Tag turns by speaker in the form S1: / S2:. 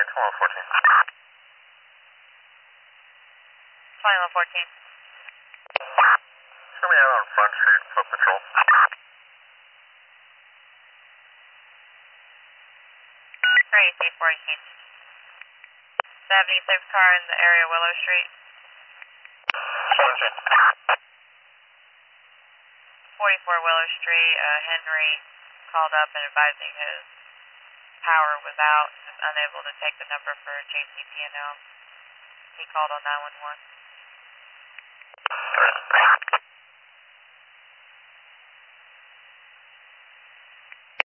S1: Come on, 14.
S2: 2114.
S1: Show me out on Front Street, foot patrol.
S2: 418. 76 car in the area, Willow Street.
S1: 17.
S2: 44 Willow Street, Henry called up and advising his power was out, was unable to take the number for JCP&L. He called on 911.